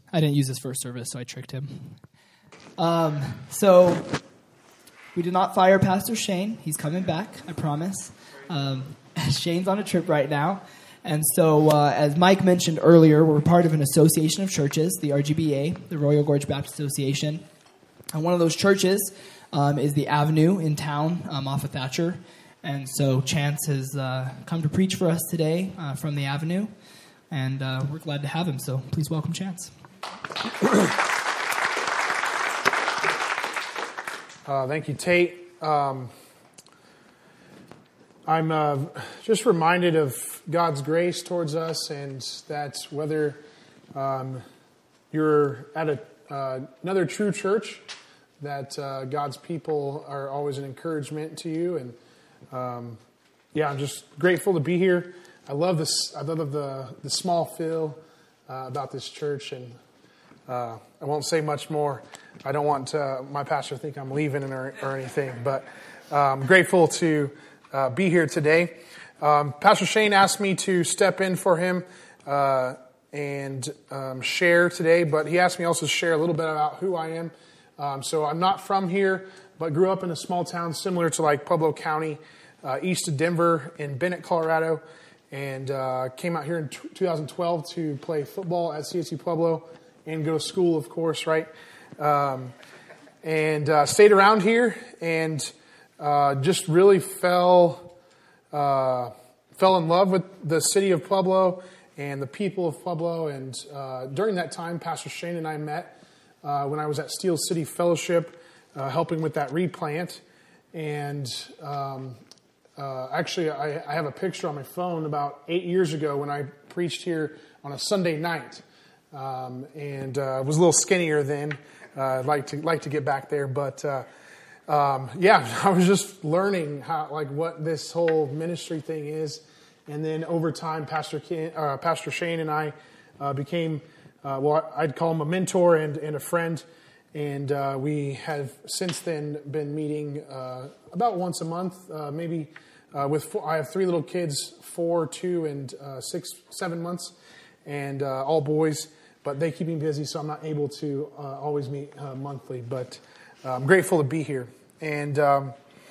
I didn't use his first service, so I tricked him. So we did not fire Pastor Shane. He's coming back, I promise. Shane's on a trip right now. And so, as Mike mentioned earlier, we're part of an association of churches, the RGBA, the Royal Gorge Baptist Association. And one of those churches is the Avenue in town off of Thatcher. And so Chance has come to preach for us today from the Avenue. And we're glad to have him. So please welcome Chance. Thank you, Tate. I'm just reminded of God's grace towards us, and that whether you're at another true church, that God's people are always an encouragement to you. And I'm just grateful to be here. I love this. I love the small feel about this church, and I won't say much more. I don't want my pastor to think I'm leaving or anything, but I'm grateful to be here today. Pastor Shane asked me to step in for him and share today, but he asked me also to share a little bit about who I am. So I'm not from here, but grew up in a small town similar to like Pueblo County, east of Denver in Bennett, Colorado, and came out here in 2012 to play football at CSU Pueblo and go to school, of course, right? And stayed around here and just really fell in love with the city of Pueblo and the people of Pueblo. And during that time, Pastor Shane and I met when I was at Steel City Fellowship, helping with that replant. And actually, I have a picture on my phone about 8 years ago when I preached here on a Sunday night. And was a little skinnier then. I'd like to get back there, but I was just learning what this whole ministry thing is, and then over time, Pastor Shane and I became I'd call him a mentor and a friend, and we have since then been meeting about once a month, maybe. I have 3 little kids, 4, 2, and 6, 7 months, and all boys. But they keep me busy, so I'm not able to always meet monthly. But I'm grateful to be here. And I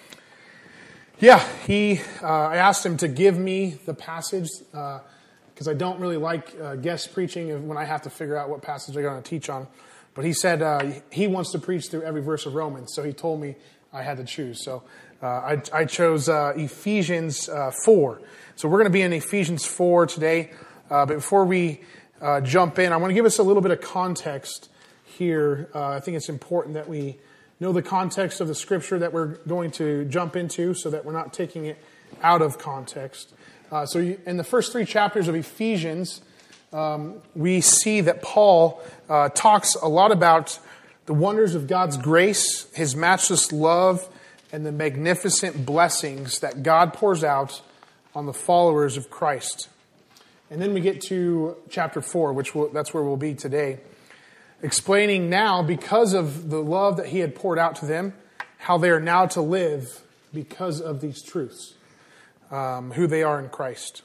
asked him to give me the passage because I don't really like guest preaching when I have to figure out what passage I'm going to teach on. But he said he wants to preach through every verse of Romans, so he told me I had to choose. So I chose Ephesians 4. So we're going to be in Ephesians 4 today. But before we jump in, I want to give us a little bit of context here. I think it's important that we know the context of the scripture that we're going to jump into so that we're not taking it out of context. In the first 3 chapters of Ephesians, we see that Paul talks a lot about the wonders of God's grace, his matchless love, and the magnificent blessings that God pours out on the followers of Christ. And then we get to chapter 4, that's where we'll be today, explaining now, because of the love that he had poured out to them, how they are now to live because of these truths, who they are in Christ.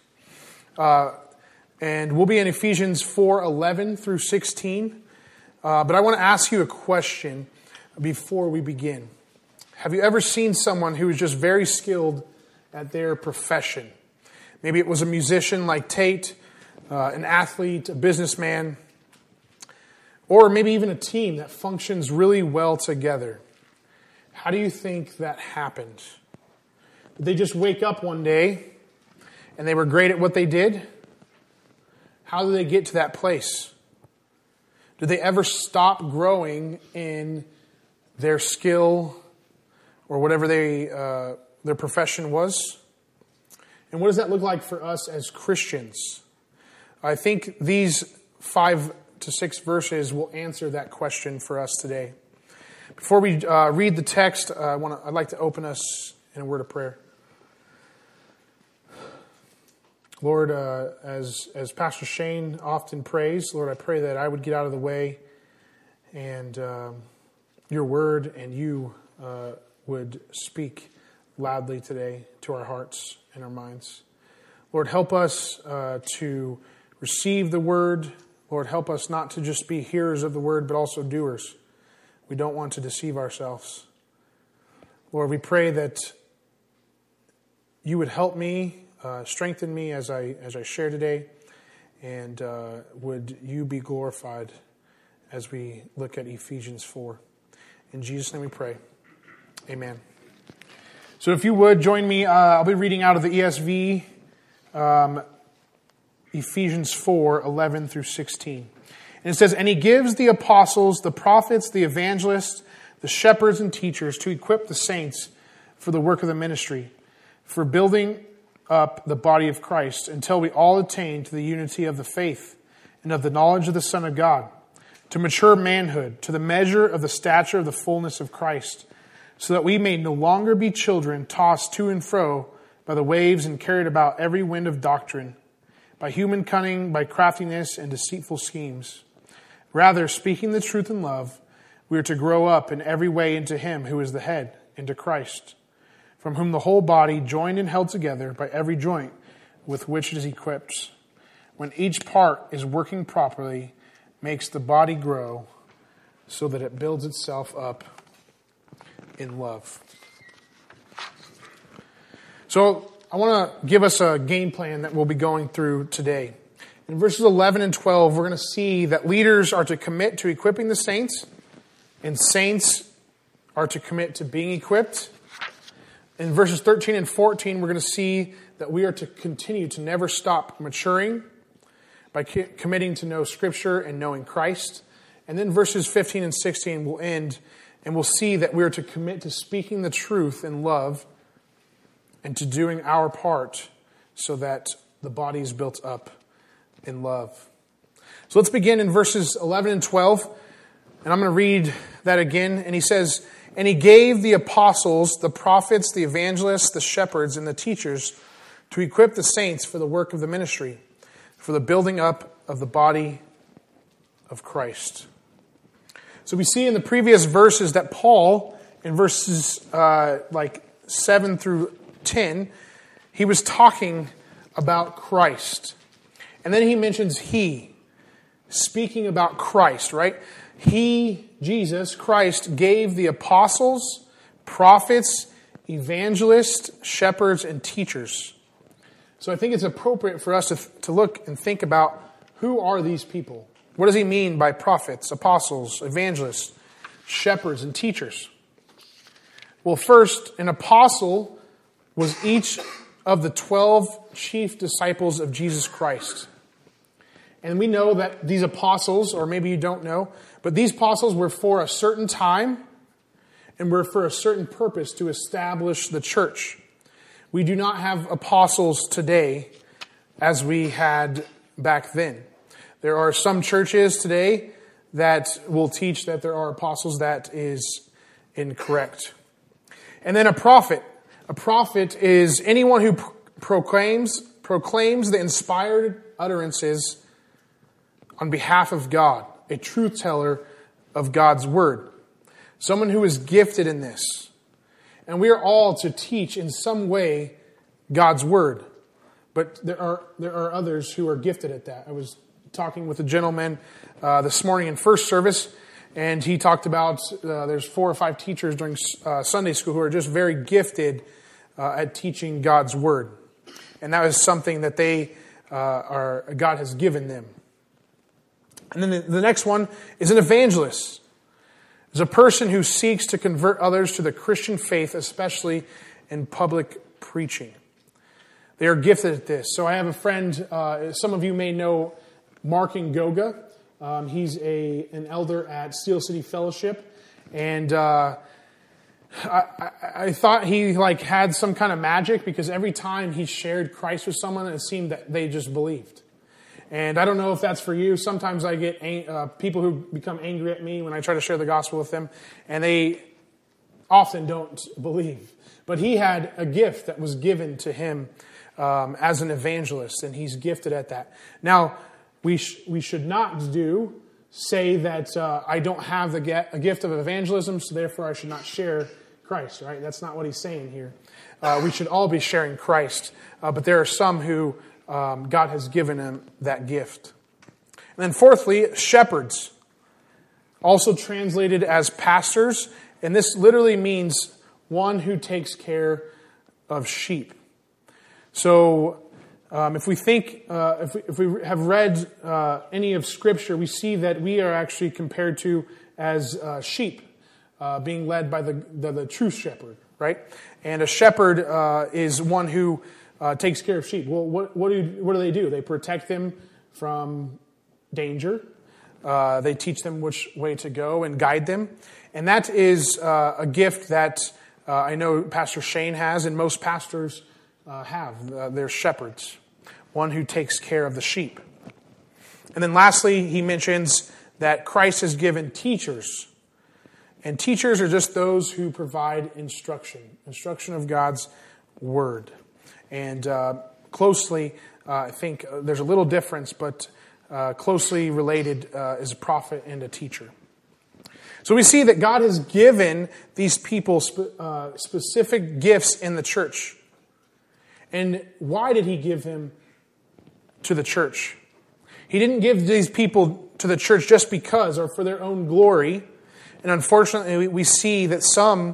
And we'll be in Ephesians 4:11 through 16. But I want to ask you a question before we begin. Have you ever seen someone who is just very skilled at their profession? Maybe it was a musician like Tate, an athlete, a businessman, or maybe even a team that functions really well together. How do you think that happened? Did they just wake up one day and they were great at what they did? How did they get to that place? Did they ever stop growing in their skill or whatever their profession was? And what does that look like for us as Christians? I think these 5 to 6 verses will answer that question for us today. Before we read the text, I'd like to open us in a word of prayer. Lord, as Pastor Shane often prays, Lord, I pray that I would get out of the way and your word and you would speak loudly today to our hearts and our minds. Lord, help us to receive the word. Lord, help us not to just be hearers of the word, but also doers. We don't want to deceive ourselves. Lord, we pray that you would help me, strengthen me as I share today, and would you be glorified as we look at Ephesians 4. In Jesus' name we pray. Amen. So if you would, join me. I'll be reading out of the ESV, Ephesians 4, 11 through 16. And it says, "And he gives the apostles, the prophets, the evangelists, the shepherds and teachers to equip the saints for the work of the ministry, for building up the body of Christ, until we all attain to the unity of the faith and of the knowledge of the Son of God, to mature manhood, to the measure of the stature of the fullness of Christ, so that we may no longer be children tossed to and fro by the waves and carried about every wind of doctrine, by human cunning, by craftiness and deceitful schemes. Rather, speaking the truth in love, we are to grow up in every way into him who is the head, into Christ, from whom the whole body, joined and held together by every joint with which it is equipped, when each part is working properly, makes the body grow so that it builds itself up in love." So I want to give us a game plan that we'll be going through today. In verses 11 and 12, we're going to see that leaders are to commit to equipping the saints, and saints are to commit to being equipped. In verses 13 and 14, we're going to see that we are to continue to never stop maturing by committing to know Scripture and knowing Christ. And then verses 15 and 16 will end, and we'll see that we are to commit to speaking the truth in love and to doing our part so that the body is built up in love. So let's begin in verses 11 and 12. And I'm going to read that again. And he says, "And he gave the apostles, the prophets, the evangelists, the shepherds, and the teachers to equip the saints for the work of the ministry, for the building up of the body of Christ." So we see in the previous verses that Paul, in verses 7 through 10, he was talking about Christ. And then he mentions he, speaking about Christ, right? He, Jesus, Christ, gave the apostles, prophets, evangelists, shepherds, and teachers. So I think it's appropriate for us to look and think about, who are these people? What does he mean by prophets, apostles, evangelists, shepherds, and teachers? Well, first, an apostle was each of the 12 chief disciples of Jesus Christ. And we know that these apostles, or maybe you don't know, but these apostles were for a certain time and were for a certain purpose to establish the church. We do not have apostles today as we had back then. There are some churches today that will teach that there are apostles. That is incorrect. And then a prophet. A prophet is anyone who proclaims the inspired utterances on behalf of God, a truth teller of God's word. Someone who is gifted in this. And we are all to teach in some way God's word. But there are others who are gifted at that. I was talking with a gentleman this morning in first service, and he talked about there's 4 or 5 teachers during Sunday school who are just very gifted at teaching God's word. And that is something that God has given them. And then the next one is an evangelist. It's a person who seeks to convert others to the Christian faith, especially in public preaching. They are gifted at this. So I have a friend, some of you may know Mark Ngoga. He's an elder at Steel City Fellowship. And I thought he had some kind of magic, because every time he shared Christ with someone, it seemed that they just believed. And I don't know if that's for you. Sometimes I get people who become angry at me when I try to share the gospel with them, and they often don't believe. But he had a gift that was given to him as an evangelist, and he's gifted at that. Now, we should not say that I don't have a gift of evangelism, so therefore I should not share Christ, right? That's not what he's saying here. We should all be sharing Christ, but there are some who God has given him that gift. And then fourthly, shepherds, also translated as pastors. And this literally means one who takes care of sheep. So if we think, if we have read any of Scripture, we see that we are actually compared to as sheep, being led by the true shepherd, right? And a shepherd is one who takes care of sheep. Well, what do they do? They protect them from danger. They teach them which way to go and guide them. And that is a gift that I know Pastor Shane has, and most pastors have. They're shepherds, one who takes care of the sheep. And then lastly, he mentions that Christ has given teachers. And teachers are just those who provide instruction of God's Word. And closely, I think there's a little difference, but closely related is a prophet and a teacher. So we see that God has given these people specific gifts in the church. And why did he give them to the church? He didn't give these people to the church just because or for their own glory. And unfortunately, we see that some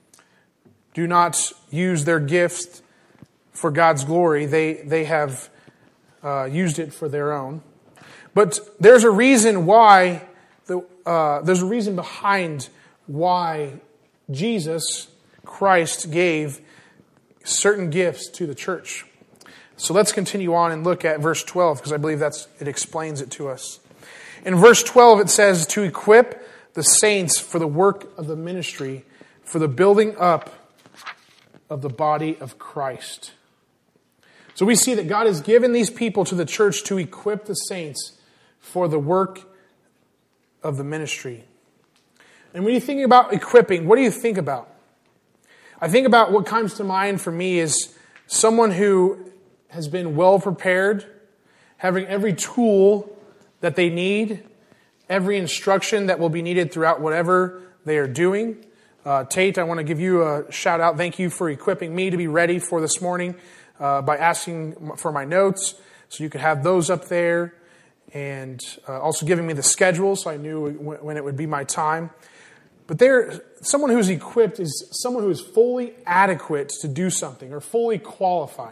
do not use their gift for God's glory. They have used it for their own. But there's a reason why. There's a reason behind why Jesus Christ gave certain gifts to the church. So let's continue on and look at verse 12, because I believe it explains it to us. In verse 12, it says, to equip the saints for the work of the ministry, for the building up of the body of Christ. So we see that God has given these people to the church to equip the saints for the work of the ministry. And when you think about equipping, what do you think about? I think about what comes to mind for me is someone who has been well prepared, having every tool that they need, every instruction that will be needed throughout whatever they are doing. Tate, I want to give you a shout out. Thank you for equipping me to be ready for this morning by asking for my notes so you could have those up there, and also giving me the schedule so I knew when it would be my time. But someone who's equipped is someone who is fully adequate to do something or fully qualified.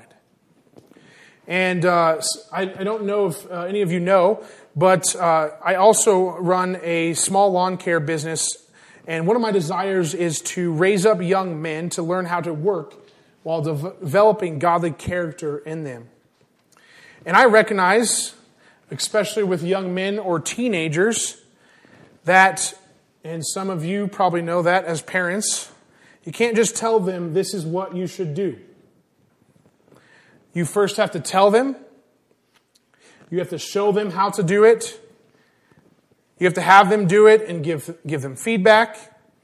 And I don't know if any of you know, but I also run a small lawn care business. And one of my desires is to raise up young men to learn how to work while developing godly character in them. And I recognize, especially with young men or teenagers, that, and some of you probably know that as parents, you can't just tell them this is what you should do. You first have to tell them. You have to show them how to do it. You have to have them do it and give them feedback.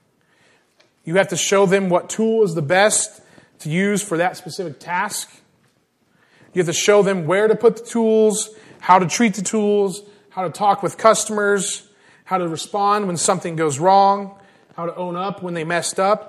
You have to show them what tool is the best to use for that specific task. You have to show them where to put the tools, how to treat the tools, how to talk with customers, how to respond when something goes wrong, how to own up when they messed up.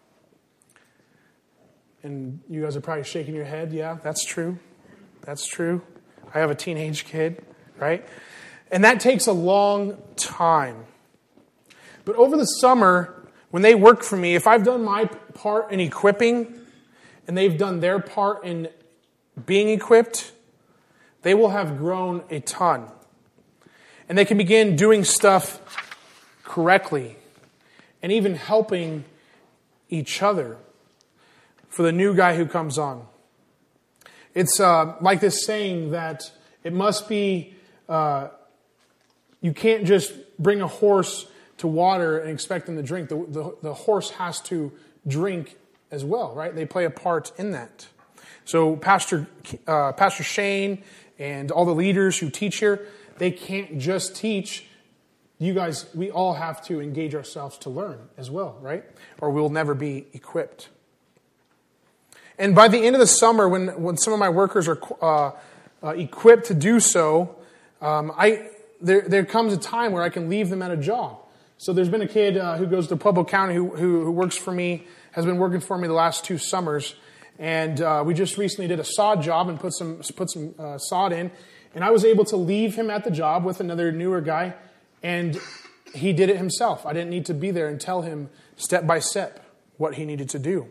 And you guys are probably shaking your head. Yeah, that's true. That's true. I have a teenage kid, right? And that takes a long time. But over the summer, when they work for me, if I've done my part in equipping and they've done their part in being equipped, they will have grown a ton. And they can begin doing stuff correctly and even helping each other for the new guy who comes on. It's like this saying that it must be, you can't just bring a horse to water and expect them to drink. The horse has to drink as well, right? They play a part in that. So Pastor Shane and all the leaders who teach here, they can't just teach. You guys, we all have to engage ourselves to learn as well, right? Or we'll never be equipped. And by the end of the summer, when some of my workers are equipped to do so, there comes a time where I can leave them at a job. So there's been a kid who goes to Pueblo County who works for me, has been working for me the last 2 summers, and we just recently did a sod job and put some sod in. And I was able to leave him at the job with another newer guy, and he did it himself. I didn't need to be there and tell him step by step what he needed to do.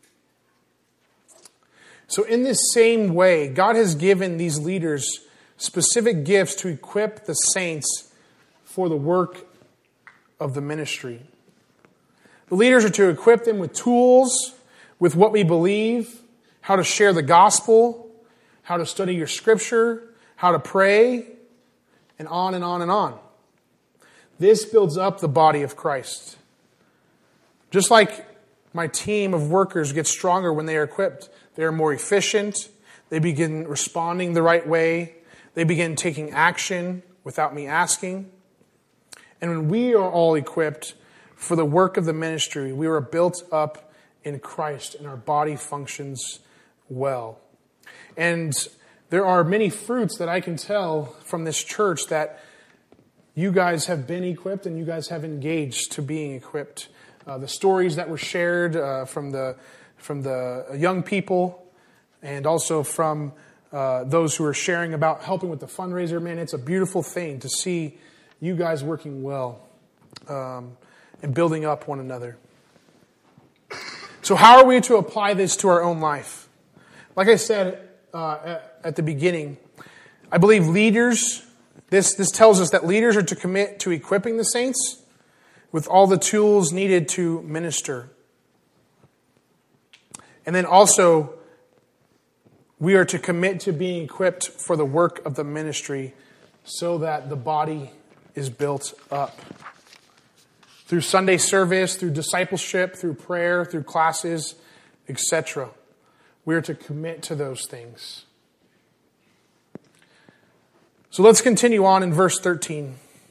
So in this same way, God has given these leaders specific gifts to equip the saints for the work of the ministry. The leaders are to equip them with tools, with what we believe, how to share the gospel, how to study your scripture, how to pray, and on and on and on. This builds up the body of Christ. Just like my team of workers gets stronger when they are equipped, they are more efficient, they begin responding the right way, they begin taking action without me asking. And when we are all equipped for the work of the ministry, we are built up in Christ and our body functions well. And there are many fruits that I can tell from this church that you guys have been equipped and you guys have engaged to being equipped. The stories that were shared from the young people and also from those who are sharing about helping with the fundraiser, man, it's a beautiful thing to see you guys working well and building up one another. So how are we to apply this to our own life? Like I said at the beginning, I believe leaders, this tells us that leaders are to commit to equipping the saints with all the tools needed to minister. And then also, we are to commit to being equipped for the work of the ministry so that the body is built up. Through Sunday service, through discipleship, through prayer, through classes, etc. We are to commit to those things. So let's continue on in verse 13.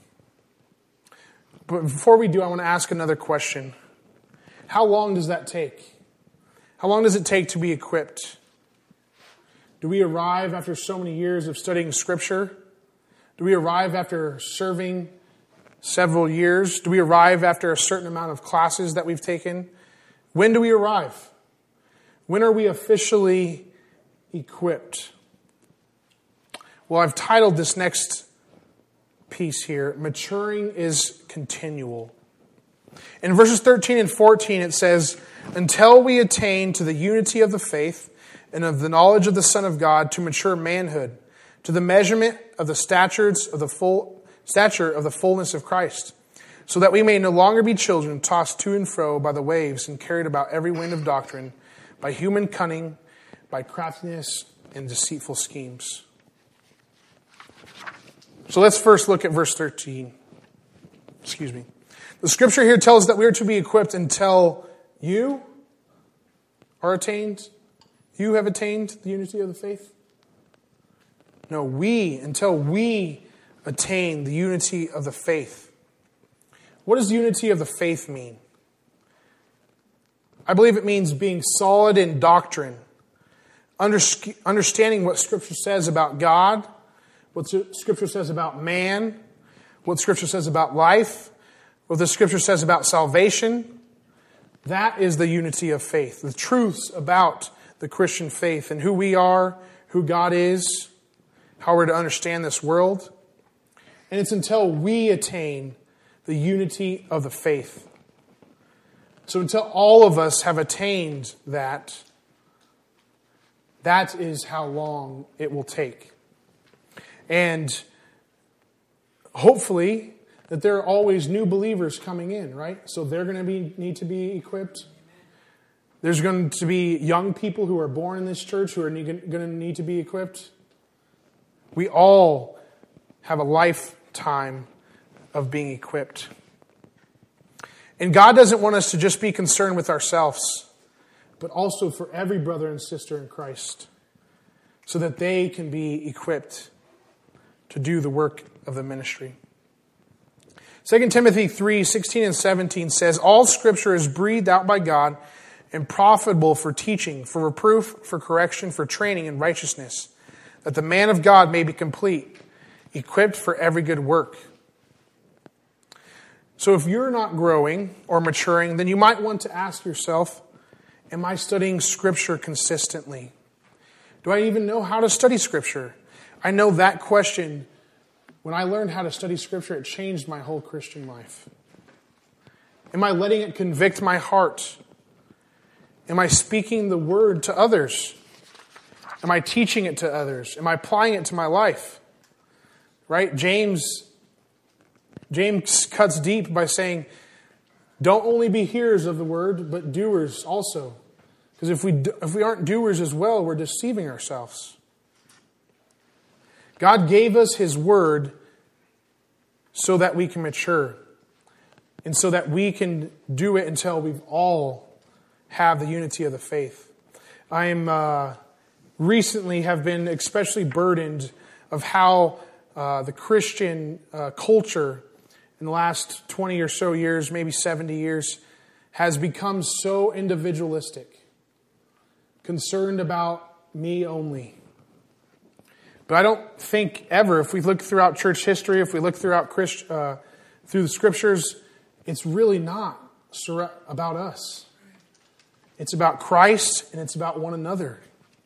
But before we do, I want to ask another question. How long does that take? How long does it take to be equipped? Do we arrive after so many years of studying Scripture? Do we arrive after serving several years? Do we arrive after a certain amount of classes that we've taken? When do we arrive? When are we officially equipped? Well, I've titled this next piece here, Maturing is Continual. In verses 13 and 14 it says, until we attain to the unity of the faith and of the knowledge of the Son of God, to mature manhood, to the measurement of the stature of the fullness of Christ, so that we may no longer be children tossed to and fro by the waves and carried about every wind of doctrine, by human cunning, by craftiness and deceitful schemes. So let's first look at verse 13. The scripture here tells us that we are to be equipped until you are attained. You have attained the unity of the faith. No, until we attain the unity of the faith. What does unity of the faith mean? I believe it means being solid in doctrine, understanding what Scripture says about God, what Scripture says about man, what Scripture says about life, what the Scripture says about salvation. That is the unity of faith, the truths about the Christian faith and who we are, who God is, how we're to understand this world. And it's until we attain the unity of the faith. So until all of us have attained that is how long it will take. And hopefully that there are always new believers coming in, right? So they're going to need to be equipped. There's going to be young people who are born in this church who are going to need to be equipped. We all have a lifetime of being equipped. And God doesn't want us to just be concerned with ourselves, but also for every brother and sister in Christ, so that they can be equipped to do the work of the ministry. 2 Timothy 3:16 and 17 says, all Scripture is breathed out by God and profitable for teaching, for reproof, for correction, for training in righteousness, that the man of God may be complete, equipped for every good work. So if you're not growing or maturing, then you might want to ask yourself, am I studying Scripture consistently? Do I even know how to study Scripture? I know that question, when I learned how to study Scripture, it changed my whole Christian life. Am I letting it convict my heart? Am I speaking the word to others? Am I teaching it to others? Am I applying it to my life? Right? James cuts deep by saying, don't only be hearers of the word, but doers also. Because if we aren't doers as well, we're deceiving ourselves. God gave us His word so that we can mature. And so that we can do it until we've all have the unity of the faith. I am recently have been especially burdened of how the Christian culture in the last 20 or so years, maybe 70 years, has become so individualistic, concerned about me only. But I don't think ever, if we look throughout church history, if we look throughout through the Scriptures, it's really not about us. It's about Christ and it's about one another.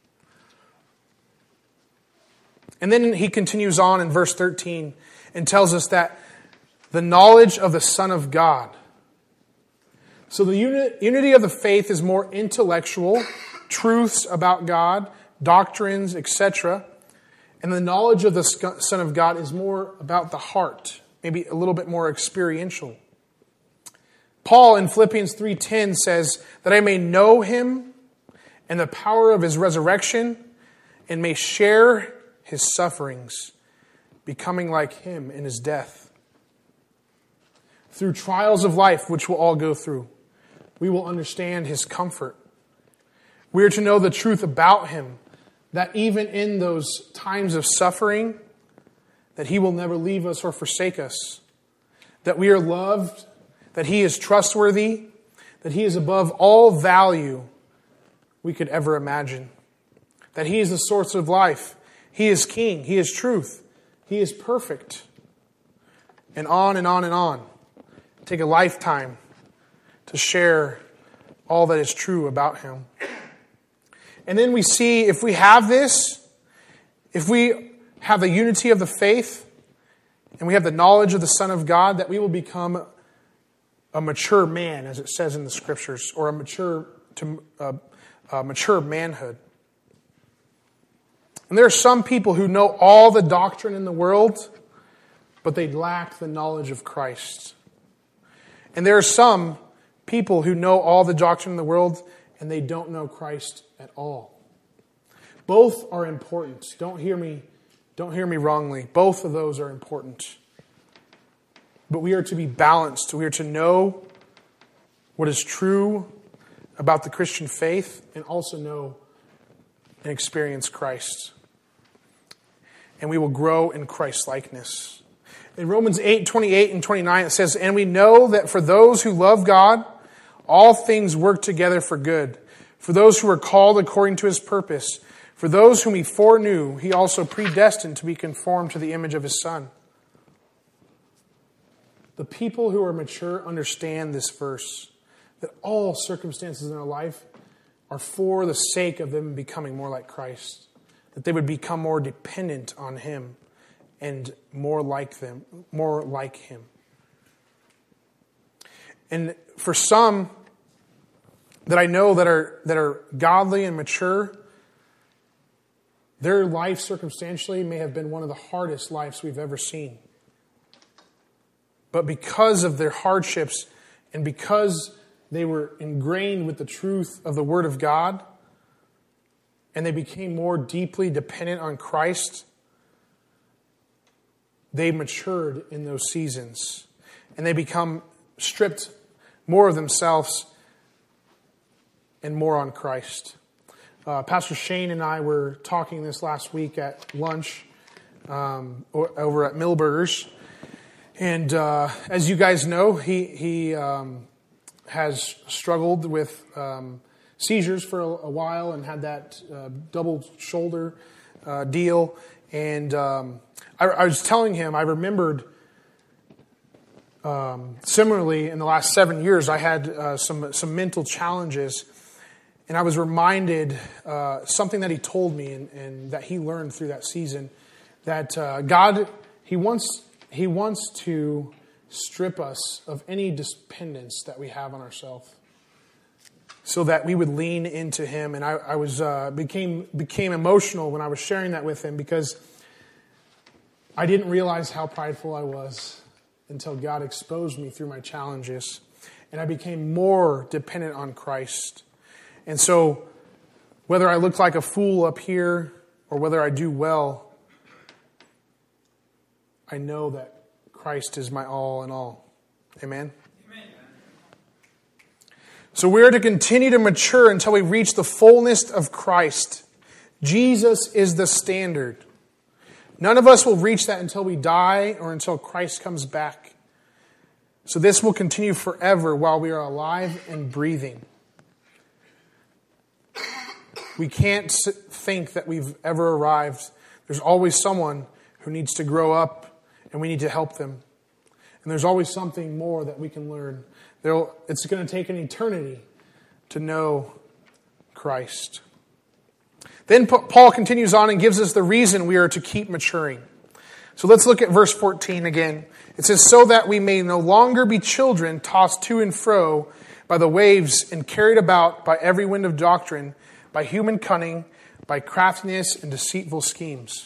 And then he continues on in verse 13 and tells us that the knowledge of the Son of God. So the unity of the faith is more intellectual, truths about God, doctrines, etc. And the knowledge of the Son of God is more about the heart, maybe a little bit more experiential. Paul in Philippians 3:10 says that I may know Him and the power of His resurrection and may share His sufferings, becoming like Him in His death. Through trials of life, which we'll all go through, we will understand His comfort. We are to know the truth about Him, that even in those times of suffering, that He will never leave us or forsake us, that we are loved, that He is trustworthy, that He is above all value we could ever imagine, that He is the source of life, He is King, He is truth, He is perfect, and on and on and on. Take a lifetime to share all that is true about Him. And then we see, if we have this, if we have the unity of the faith, and we have the knowledge of the Son of God, that we will become a mature man, as it says in the Scriptures, or a mature manhood. And there are some people who know all the doctrine in the world, but they lack the knowledge of Christ. And there are some people who know all the doctrine in the world, and they don't know Christ at all. Both are important. Don't hear me wrongly. Both of those are important. But we are to be balanced. We are to know what is true about the Christian faith and also know and experience Christ. And we will grow in Christ-likeness. In Romans 8:28 and 29, it says, and we know that for those who love God, all things work together for good. For those who are called according to His purpose. For those whom He foreknew, He also predestined to be conformed to the image of His Son. The people who are mature understand this verse, that all circumstances in their life are for the sake of them becoming more like Christ, that they would become more dependent on Him and more like Him. And for some that I know that are godly and mature, their life circumstantially may have been one of the hardest lives we've ever seen. But because of their hardships and because they were ingrained with the truth of the Word of God and they became more deeply dependent on Christ, they matured in those seasons and they become stripped more of themselves and more on Christ. Pastor Shane and I were talking this last week at lunch over at Millburgers. And as you guys know, he has struggled with seizures for a while and had that double shoulder deal. And I was telling him, I remembered similarly in the last 7 years, I had some mental challenges. And I was reminded something that he told me and that he learned through that season. that God, He wants to strip us of any dependence that we have on ourselves, so that we would lean into Him. And I became emotional when I was sharing that with him, because I didn't realize how prideful I was until God exposed me through my challenges. And I became more dependent on Christ. And so, whether I look like a fool up here or whether I do well, I know that Christ is my all in all. Amen? Amen. So we are to continue to mature until we reach the fullness of Christ. Jesus is the standard. None of us will reach that until we die or until Christ comes back. So this will continue forever while we are alive and breathing. We can't think that we've ever arrived. There's always someone who needs to grow up, and we need to help them. And there's always something more that we can learn. It's going to take an eternity to know Christ. Then Paul continues on and gives us the reason we are to keep maturing. So let's look at verse 14 again. It says, so that we may no longer be children tossed to and fro by the waves and carried about by every wind of doctrine, by human cunning, by craftiness and deceitful schemes.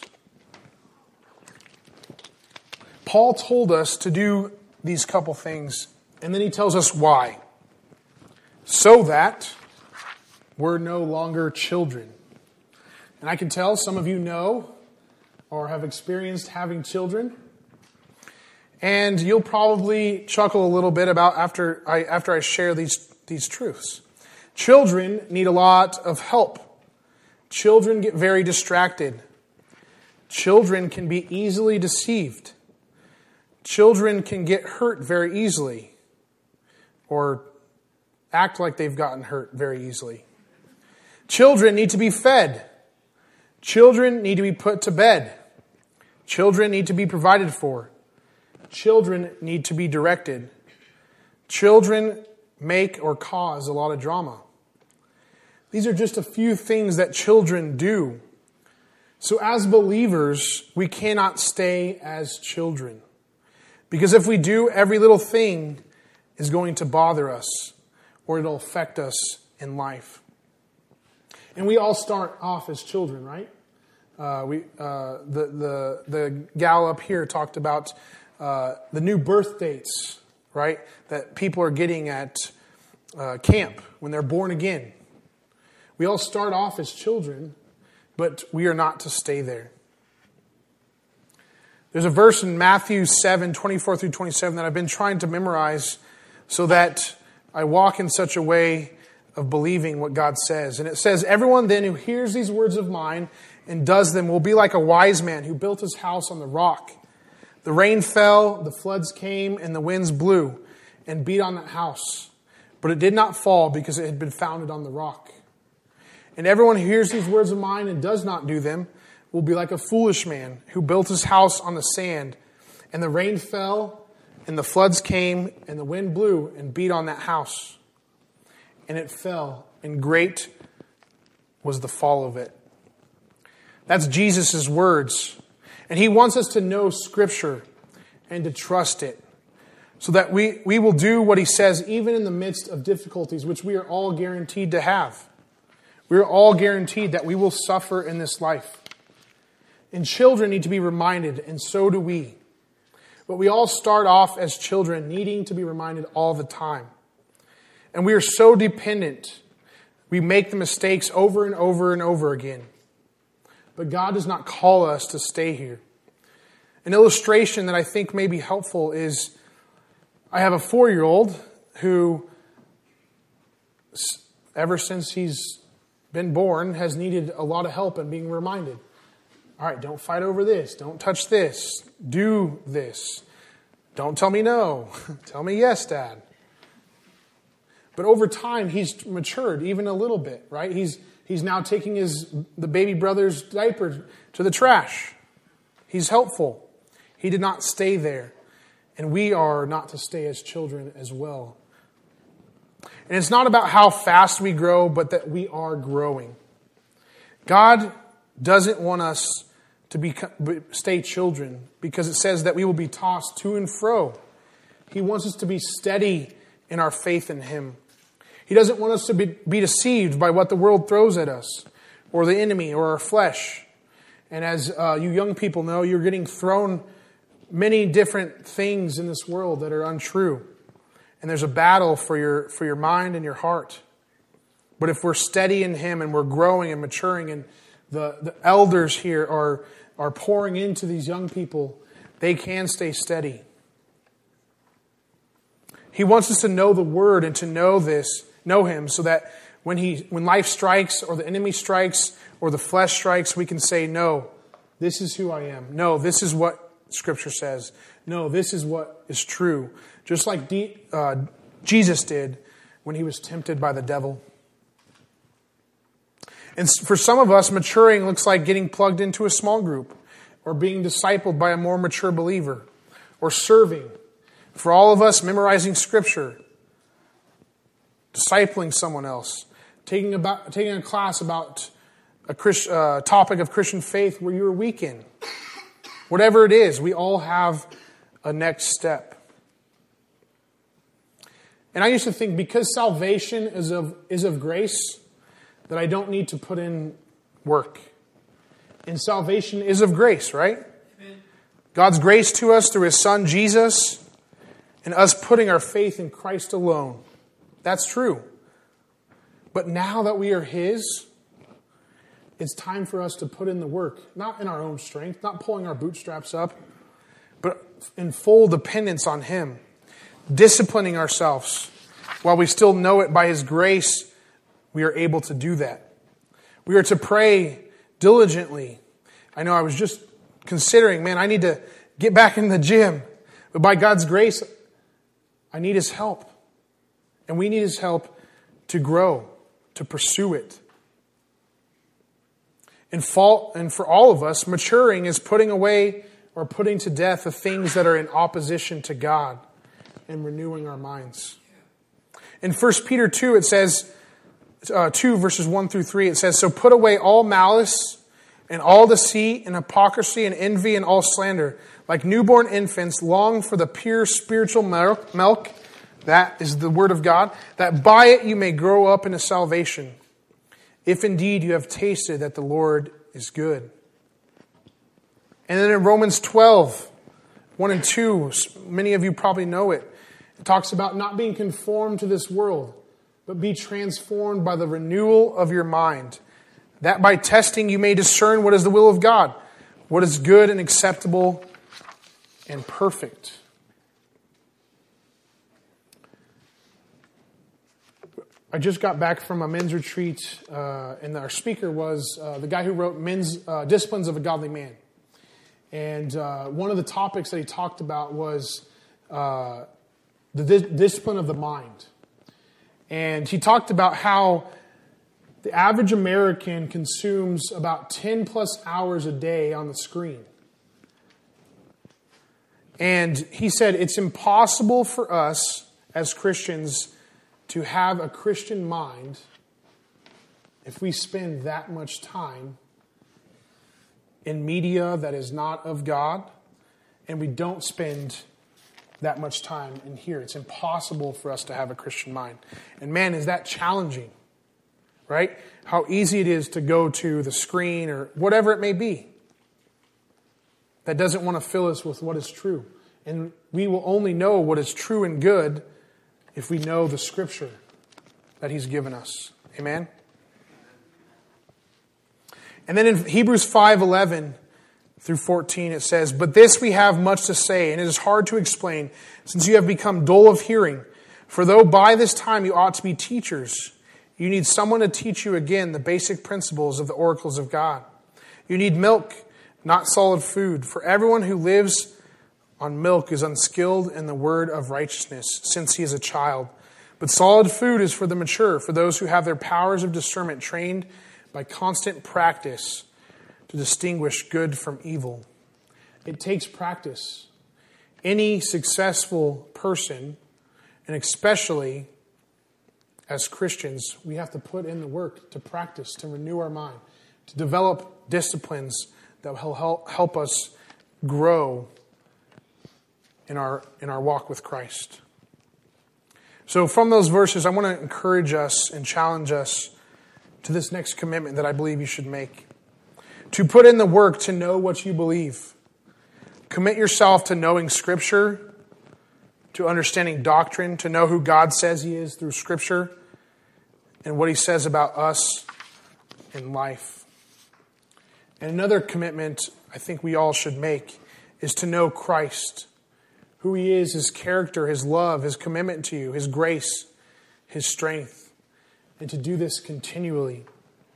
Paul told us to do these couple things, and then he tells us why. So that we're no longer children. And I can tell some of you know or have experienced having children. And you'll probably chuckle a little bit about after I share these truths. Children need a lot of help. Children get very distracted. Children can be easily deceived. Children can get hurt very easily, or act like they've gotten hurt very easily. Children need to be fed. Children need to be put to bed. Children need to be provided for. Children need to be directed. Children make or cause a lot of drama. These are just a few things that children do. So as believers, we cannot stay as children. Because if we do, every little thing is going to bother us, or it'll affect us in life. And we all start off as children, right? The gal up here talked about the new birth dates, right? That people are getting at camp when they're born again. We all start off as children, but we are not to stay there. There's a verse in Matthew 7, 24 through 27 that I've been trying to memorize so that I walk in such a way of believing what God says. And it says, everyone then who hears these words of mine and does them will be like a wise man who built his house on the rock. The rain fell, the floods came, and the winds blew and beat on that house. But it did not fall because it had been founded on the rock. And everyone who hears these words of mine and does not do them will be like a foolish man who built his house on the sand. And the rain fell, and the floods came, and the wind blew and beat on that house. And it fell, and great was the fall of it. That's Jesus' words. And he wants us to know Scripture and to trust it, so that we will do what he says even in the midst of difficulties, which we are all guaranteed to have. We are all guaranteed that we will suffer in this life. And children need to be reminded, and so do we. But we all start off as children needing to be reminded all the time. And we are so dependent. We make the mistakes over and over and over again. But God does not call us to stay here. An illustration that I think may be helpful is, I have a 4-year-old who, ever since he's been born, has needed a lot of help and being reminded. All right, don't fight over this. Don't touch this. Do this. Don't tell me no. Tell me yes, Dad. But over time, he's matured even a little bit, right? He's now taking the baby brother's diaper to the trash. He's helpful. He did not stay there. And we are not to stay as children as well. And it's not about how fast we grow, but that we are growing. God doesn't want us stay children, because it says that we will be tossed to and fro. He wants us to be steady in our faith in Him. He doesn't want us to be deceived by what the world throws at us, or the enemy, or our flesh. And as you young people know, you're getting thrown many different things in this world that are untrue. And there's a battle for your mind and your heart. But if we're steady in Him and we're growing and maturing, and the elders here are pouring into these young people, they can stay steady. He wants us to know the Word and to know Him, so that when life strikes, or the enemy strikes, or the flesh strikes, we can say, no, this is who I am. No, this is what Scripture says. No, this is what is true. Just like Jesus did when He was tempted by the devil. And for some of us, maturing looks like getting plugged into a small group, or being discipled by a more mature believer, or serving. For all of us, memorizing Scripture, discipling someone else, taking a class about a topic of Christian faith where you're weak in. Whatever it is, we all have a next step. And I used to think, because salvation is of grace, that I don't need to put in work. And salvation is of grace, right? Amen. God's grace to us through His Son, Jesus, and us putting our faith in Christ alone. That's true. But now that we are His, it's time for us to put in the work. Not in our own strength, not pulling our bootstraps up, but in full dependence on Him. Disciplining ourselves. While we still know it by His grace, we are able to do that. We are to pray diligently. I know I was just considering, I need to get back in the gym. But by God's grace, I need His help. And we need His help to grow, to pursue it. And for all of us, maturing is putting away or putting to death the things that are in opposition to God and renewing our minds. In 1 Peter 2, it says, 2 verses 1 through 3, it says, "So put away all malice and all deceit and hypocrisy and envy and all slander. Like newborn infants, long for the pure spiritual milk, that is the word of God, that by it you may grow up into salvation, if indeed you have tasted that the Lord is good." And then in Romans 12, 1 and 2, many of you probably know it. It talks about not being conformed to this world, but be transformed by the renewal of your mind, that by testing you may discern what is the will of God, what is good and acceptable and perfect. I just got back from a men's retreat, and our speaker was the guy who wrote Men's Disciplines of a Godly Man. And one of the topics that he talked about was the discipline of the mind. And he talked about how the average American consumes about 10 plus hours a day on the screen. And he said it's impossible for us as Christians to have a Christian mind if we spend that much time in media that is not of God, and we don't spend that much time in here. It's impossible for us to have a Christian mind. And man, is that challenging, right? How easy it is to go to the screen or whatever it may be that doesn't want to fill us with what is true. And we will only know what is true and good if we know the Scripture that He's given us. Amen? And then in Hebrews 5:11 through 14 it says, "But this we have much to say, and it is hard to explain, since you have become dull of hearing. For though by this time you ought to be teachers, you need someone to teach you again the basic principles of the oracles of God. You need milk, not solid food, for everyone who lives on milk is unskilled in the word of righteousness, since he is a child. But solid food is for the mature, for those who have their powers of discernment trained by constant practice to distinguish good from evil." It takes practice. Any successful person, and especially as Christians, we have to put in the work to practice, to renew our mind, to develop disciplines that will help us grow in our walk with Christ. So from those verses, I want to encourage us and challenge us to this next commitment that I believe you should make. To put in the work to know what you believe. Commit yourself to knowing Scripture, to understanding doctrine, to know who God says He is through Scripture, and what He says about us in life. And another commitment I think we all should make is to know Christ, who He is, His character, His love, His commitment to you, His grace, His strength, and to do this continually.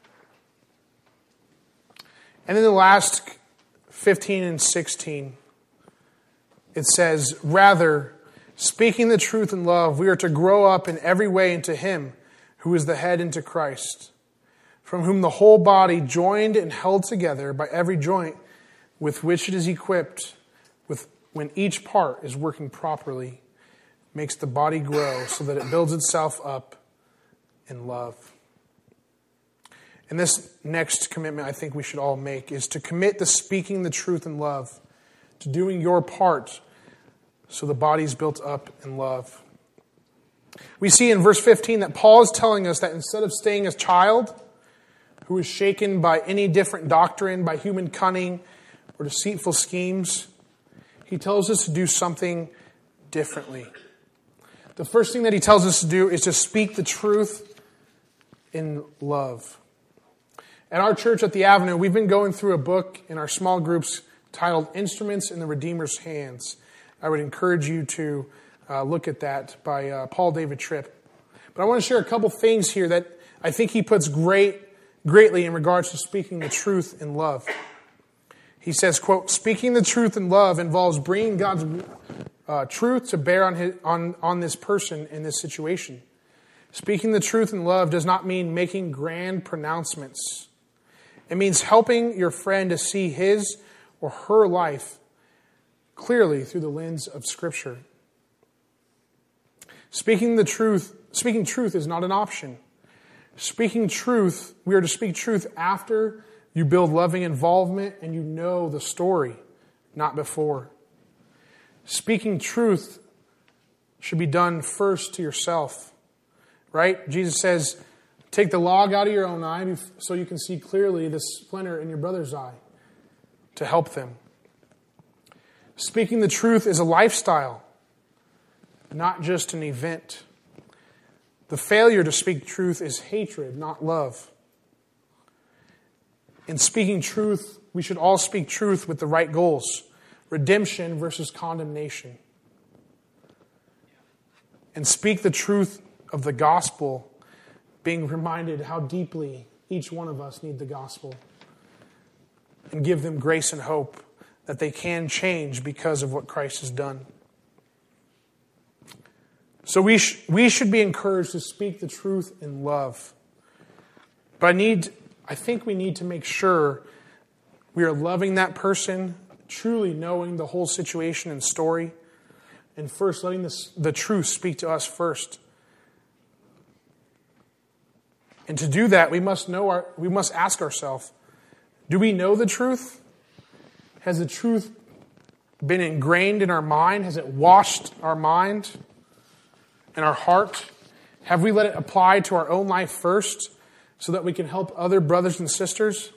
And then the last 15 and 16, it says, rather, speaking the truth in love, we are to grow up in every way into Him who is the head, into Christ, from whom the whole body, joined and held together by every joint with which it is equipped, when each part is working properly, makes the body grow so that it builds itself up in love. And this next commitment I think we should all make is to commit to speaking the truth in love, to doing your part so the body is built up in love. We see in verse 15 that Paul is telling us that instead of staying as a child who is shaken by any different doctrine, by human cunning or deceitful schemes, he tells us to do something differently. The first thing that he tells us to do is to speak the truth in love. At our church at the Avenue, we've been going through a book in our small groups titled Instruments in the Redeemer's Hands. I would encourage you to look at that by Paul David Tripp. But I want to share a couple things here that I think he puts greatly in regards to speaking the truth in love. He says, quote, speaking the truth in love involves bringing God's truth to bear on this person in this situation. Speaking the truth in love does not mean making grand pronouncements. It means helping your friend to see his or her life clearly through the lens of Scripture. Speaking truth is not an option. Speaking truth, we are to speak truth after you build loving involvement and you know the story, not before. Speaking truth should be done first to yourself, right? Jesus says, take the log out of your own eye so you can see clearly the splinter in your brother's eye to help them. Speaking the truth is a lifestyle, not just an event. The failure to speak truth is hatred, not love. In speaking truth, we should all speak truth with the right goals. Redemption versus condemnation. And speak the truth of the gospel, being reminded how deeply each one of us need the gospel. And give them grace and hope that they can change because of what Christ has done. So we should be encouraged to speak the truth in love. But I think we need to make sure we are loving that person, truly knowing the whole situation and story, and first letting the truth speak to us first. And to do that, we must ask ourselves, do we know the truth? Has the truth been ingrained in our mind? Has it washed our mind and our heart? Have we let it apply to our own life first so that we can help other brothers and sisters?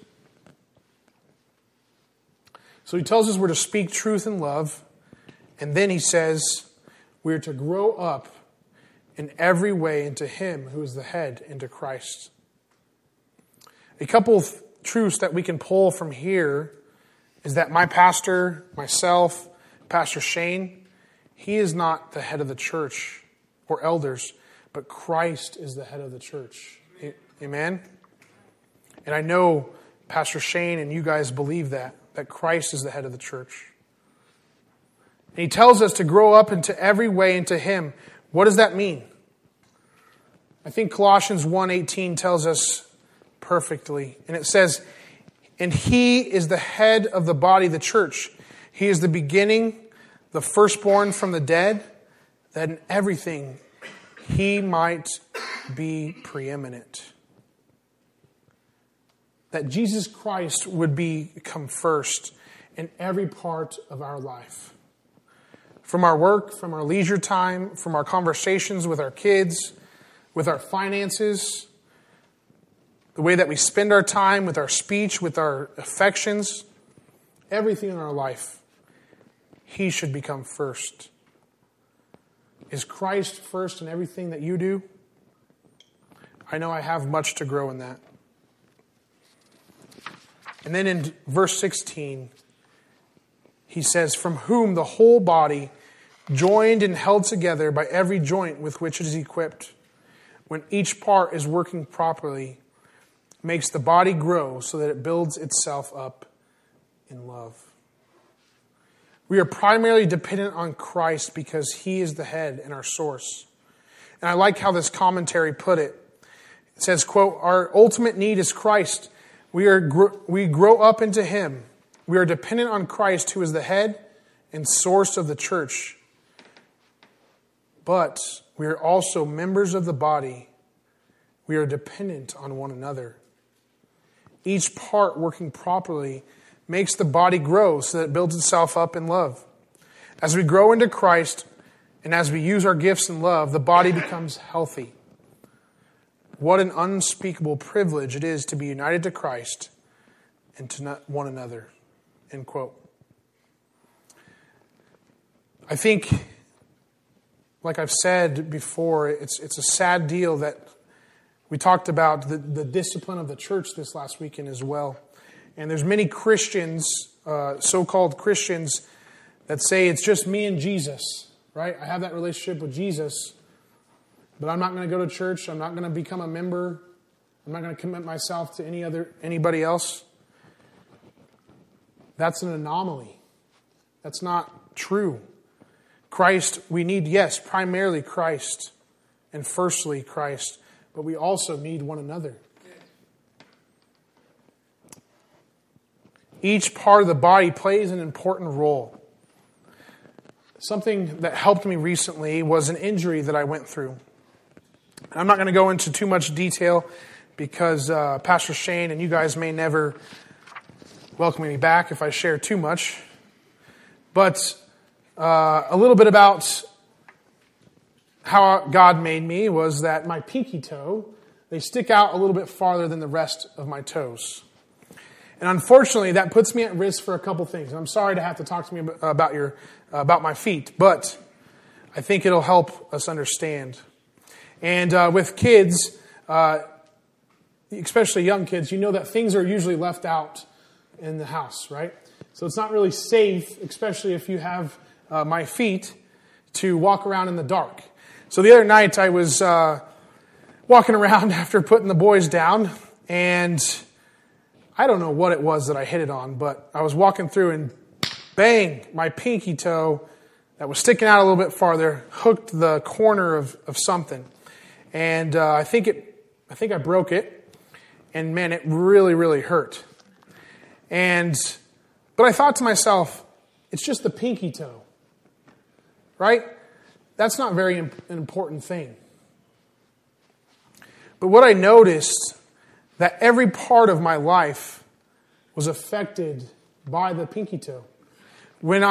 So he tells us we're to speak truth in love. And then he says we're to grow up in every way into Him who is the head, into Christ. A couple of truths that we can pull from here is that my pastor, myself, Pastor Shane, he is not the head of the church or elders, but Christ is the head of the church. Amen? And I know Pastor Shane and you guys believe that Christ is the head of the church. And he tells us to grow up into every way into Him. What does that mean? I think Colossians 1:18 tells us perfectly. And it says, and He is the head of the body, the church. He is the beginning, the firstborn from the dead, that in everything He might be preeminent. that Jesus Christ would become first in every part of our life. From our work, from our leisure time, from our conversations with our kids, with our finances, the way that we spend our time, with our speech, with our affections, everything in our life, He should become first. Is Christ first in everything that you do? I know I have much to grow in that. And then in verse 16, he says, from whom the whole body, joined and held together by every joint with which it is equipped, when each part is working properly, makes the body grow so that it builds itself up in love. We are primarily dependent on Christ because He is the head and our source. And I like how this commentary put it. It says, quote, our ultimate need is Christ. We grow up into Him. We are dependent on Christ, who is the head and source of the church. But we are also members of the body. We are dependent on one another. Each part working properly makes the body grow so that it builds itself up in love. As we grow into Christ and as we use our gifts in love, the body becomes healthy. What an unspeakable privilege it is to be united to Christ and to one another. End quote. I think, like I've said before, it's a sad deal that we talked about the discipline of the church this last weekend as well. And there's many Christians, so-called Christians, that say it's just me and Jesus, right? I have that relationship with Jesus, but I'm not going to go to church. I'm not going to become a member. I'm not going to commit myself to anybody else. That's an anomaly. That's not true. Christ, we need, yes, primarily Christ and firstly Christ, but we also need one another. Each part of the body plays an important role. Something that helped me recently was an injury that I went through. I'm not going to go into too much detail because Pastor Shane and you guys may never welcome me back if I share too much. But a little bit about how God made me was that my pinky toe, they stick out a little bit farther than the rest of my toes. And unfortunately, that puts me at risk for a couple things. And I'm sorry to have to talk to me about my feet, but I think it'll help us understand. And with kids, especially young kids, you know that things are usually left out in the house, right? So it's not really safe, especially if you have my feet, to walk around in the dark. So the other night I was walking around after putting the boys down, and I don't know what it was that I hit it on, but I was walking through and bang, my pinky toe that was sticking out a little bit farther hooked the corner of something. And I think I broke it, and man, it really, really hurt. But I thought to myself, it's just the pinky toe, right? That's not very an important thing. But what I noticed, that every part of my life was affected by the pinky toe. And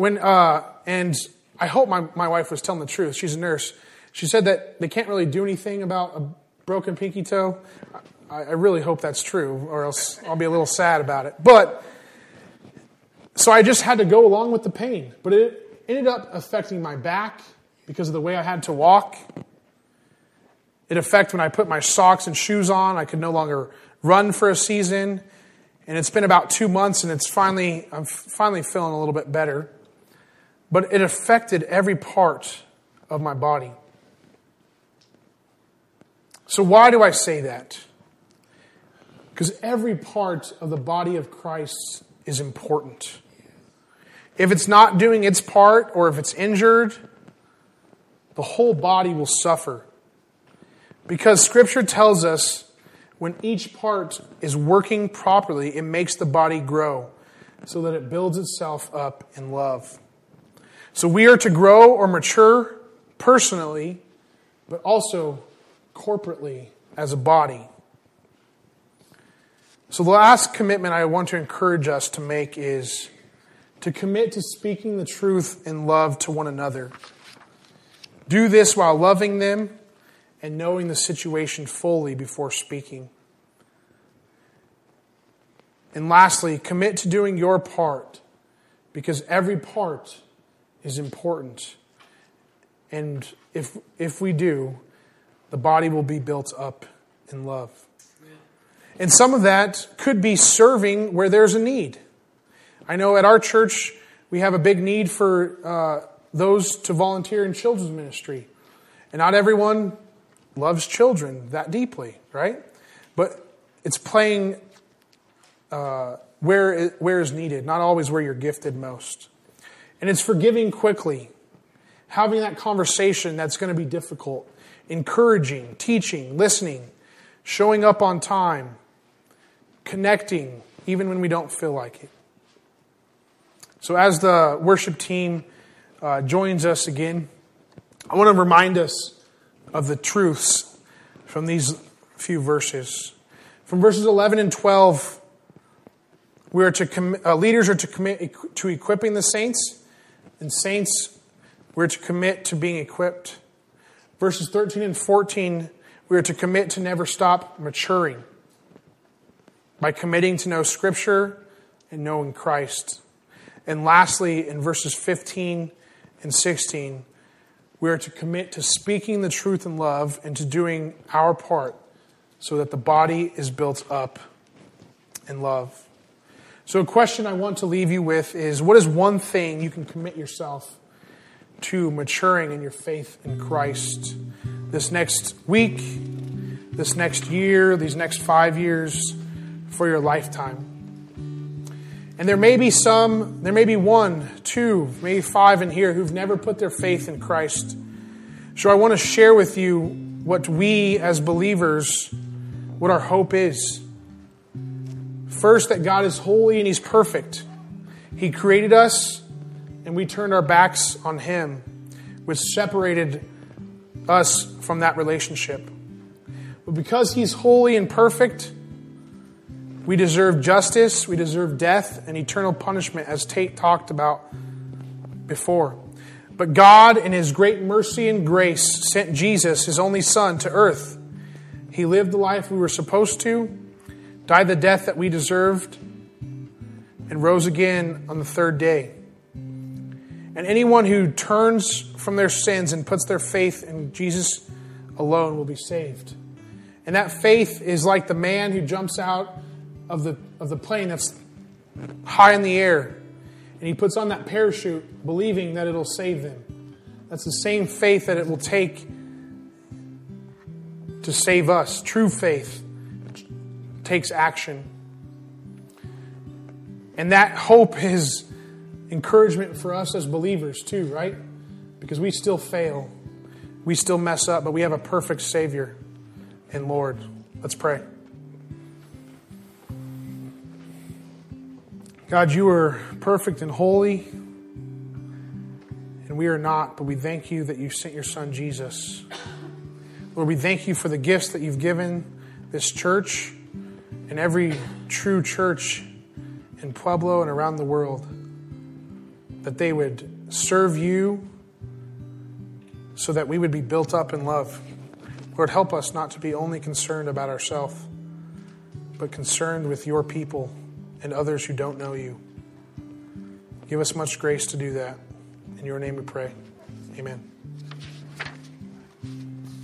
I hope my wife was telling the truth. She's a nurse. She said that they can't really do anything about a broken pinky toe. I really hope that's true, or else I'll be a little sad about it. But so I just had to go along with the pain. But it ended up affecting my back because of the way I had to walk. It affected when I put my socks and shoes on. I could no longer run for a season. And it's been about 2 months, and I'm finally feeling a little bit better. But it affected every part of my body. So why do I say that? Because every part of the body of Christ is important. If it's not doing its part, or if it's injured, the whole body will suffer. Because Scripture tells us when each part is working properly, it makes the body grow so that it builds itself up in love. So we are to grow or mature personally, but also corporately as a body. So the last commitment I want to encourage us to make is to commit to speaking the truth in love to one another. Do this while loving them and knowing the situation fully before speaking. And lastly, commit to doing your part, because every part is important. And if we do, the body will be built up in love. And some of that could be serving where there's a need. I know at our church we have a big need for those to volunteer in children's ministry. And not everyone loves children that deeply, right? But it's playing where is needed, not always where you're gifted most. And it's forgiving quickly, having that conversation that's going to be difficult, encouraging, teaching, listening, showing up on time, connecting, even when we don't feel like it. So as the worship team joins us again, I want to remind us of the truths from these few verses. From verses 11 and 12, leaders are to commit to equipping the saints, and saints we're to commit to being equipped. Verses 13 and 14, we are to commit to never stop maturing by committing to know Scripture and knowing Christ. And lastly, in verses 15 and 16, we are to commit to speaking the truth in love and to doing our part so that the body is built up in love. So a question I want to leave you with is, what is one thing you can commit yourself to maturing in your faith in Christ this next week, this next year, these next 5 years, for your lifetime? And there may be 1, 2, maybe 5 in here who've never put their faith in Christ. So I want to share with you what we as believers, what our hope is. First, that God is holy and He's perfect. He created us and we turned our backs on Him, which separated us from that relationship. But because He's holy and perfect, we deserve justice, we deserve death and eternal punishment, as Tate talked about before. But God, in His great mercy and grace, sent Jesus, His only Son, to earth. He lived the life we were supposed to, died the death that we deserved, and rose again on the third day. And anyone who turns from their sins and puts their faith in Jesus alone will be saved. And that faith is like the man who jumps out of the plane that's high in the air, and he puts on that parachute believing that it'll save them. That's the same faith that it will take to save us. True faith takes action. And that hope is encouragement for us as believers too, right? Because we still fail. We still mess up, but we have a perfect Savior and Lord. Let's pray. God, You are perfect and holy, and we are not, but we thank You that You sent Your Son, Jesus. Lord, we thank You for the gifts that You've given this church and every true church in Pueblo and around the world, that they would serve You so that we would be built up in love. Lord, help us not to be only concerned about ourselves, but concerned with Your people and others who don't know You. Give us much grace to do that. In Your name we pray. Amen.